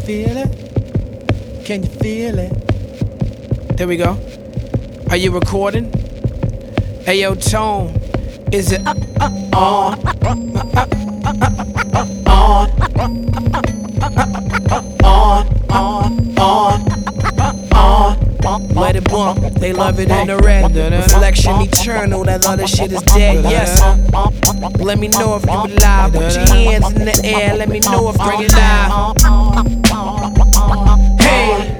feel it? Can you feel it? There we go. Are you recording? Hey yo, Tone, is it on? Let it bump, they love it in the red. Reflection eternal, that other shit is dead, yes. Let me know if you alive. Put your hands in the air, let me know if you're alive. Hey,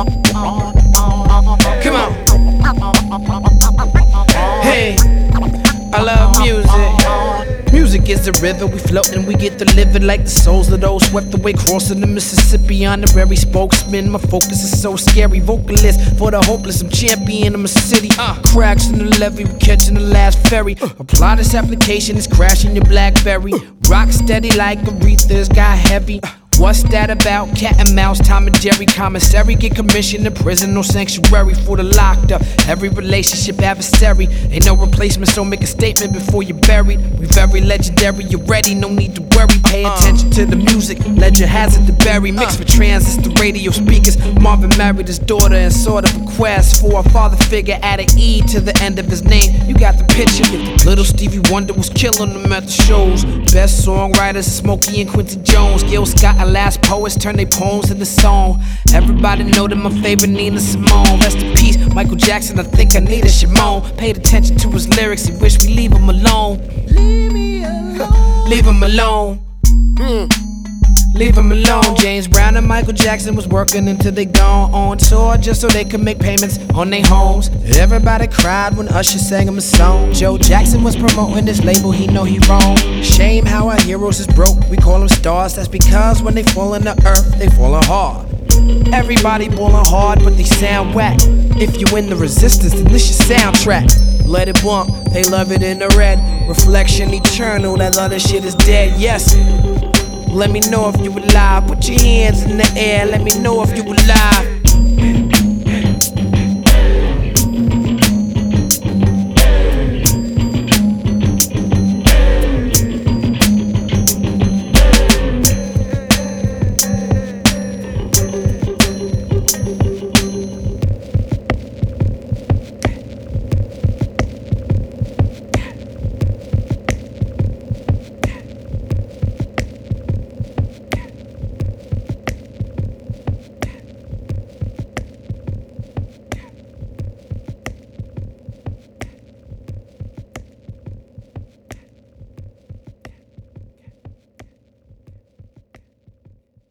come on. Hey, I love music. Music is the river, we float and we get delivered like the souls of those swept away crossing the Mississippi. Honorary spokesman, my focus is so scary. Vocalist for the hopeless, I'm champion of my city. Cracks in the levee, we catching the last ferry. Apply this application, it's crashing your Blackberry. Rock steady like Aretha's got heavy. What's that about? Cat and mouse, Tom and Jerry. Commissary get commissioned in prison, no sanctuary for the locked up. Every relationship adversary, ain't no replacement, so make a statement before you're buried. We very legendary, you're ready, no need to worry. Pay attention to the music, legend has it to bury. Mixed with transistor radio speakers. Marvin married his daughter in sort of a quest for a father figure. Add an E to the end of his name, you got the picture. Little Stevie Wonder was killing them at the shows. Best songwriters, Smokey and Quincy Jones. Gil Scott and last poets turn their poems into song. Everybody know that my favorite Nina Simone. Rest in peace, Michael Jackson, I think I need a Shimon. Paid attention to his lyrics, he wish we leave him alone. Leave me alone. Leave him alone. Leave him alone. James Brown and Michael Jackson was working until they gone on tour just so they could make payments on their homes. Everybody cried when Usher sang him a song. Joe Jackson was promoting his label, he know he wrong. Shame how our heroes is broke, we call them stars. That's because when they fall in the earth, they fallin' hard. Everybody ballin' hard, but they sound whack. If you in the resistance, then this your soundtrack. Let it bump, they love it in the red. Reflection eternal, that other shit is dead, yes. Let me know if you alive. Put your hands in the air, let me know if you alive.